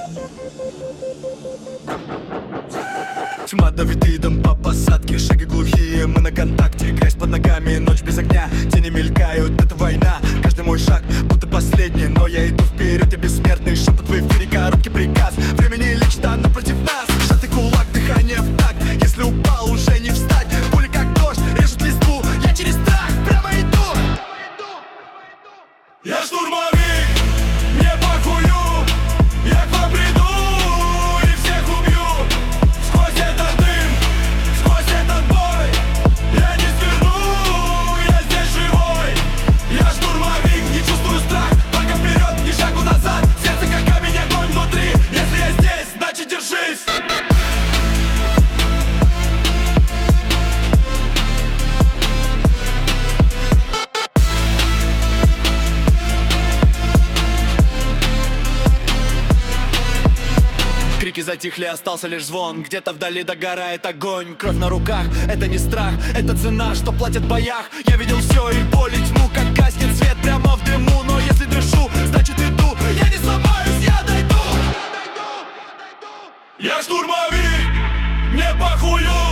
Тьма давит видом по посадке, шаги глухие, мы на контакте. Грязь под ногами, ночь без огня, тени мелькают, это война. Каждый мой шаг будто последний, но я иду вперед, я бессмертный. Шепот в эфире, короткий приказ, времени лично напротив нас. Сжатый кулак, дыхание в такт, если упал, уже не встать. Пули как дождь, режут листву, я через страх прямо иду. Я штурмовик, не похую, я к вам приду. Крики затихли, остался лишь звон. Где-то вдали догорает огонь. Кровь на руках, это не страх, это цена, что платят в боях. Я видел все и боль, и тьму, как гаснет свет прямо в дыму. Но если дышу, значит иду. Я не сломаюсь, я дойду. Я штурмовик, не похую.